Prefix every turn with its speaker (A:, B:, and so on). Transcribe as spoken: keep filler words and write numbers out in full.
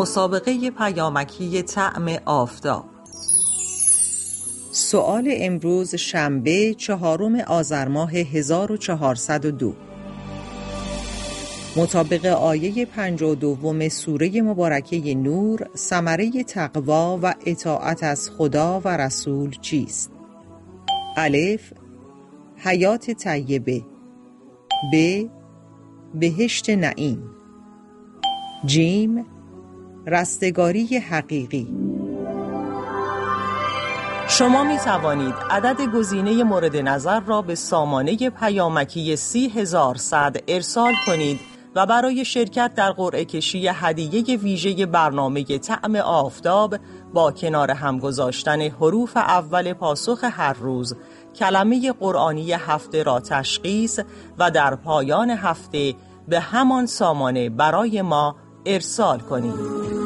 A: مسابقه پیامکی طعم آفتاب.
B: سؤال امروز شنبه چهارم آذر ماه هزار و چهارصد و دو مطابق آیه پنجاه و دوم سوره مبارکه نور، ثمره تقوا و اطاعت از خدا و رسول چیست؟ الف، حیات طیبه. ب، بهشت نعیم. جیم، رستگاری حقیقی.
A: شما می توانید عدد گزینه مورد نظر را به سامانه پیامکی سی هزار و صد ارسال کنید و برای شرکت در قرعه کشی هدیه ویژه برنامه طعم آفتاب با کنار هم گذاشتن حروف اول پاسخ هر روز کلمه قرآنی هفته را تشخیص و در پایان هفته به همان سامانه برای ما ارسال کنید.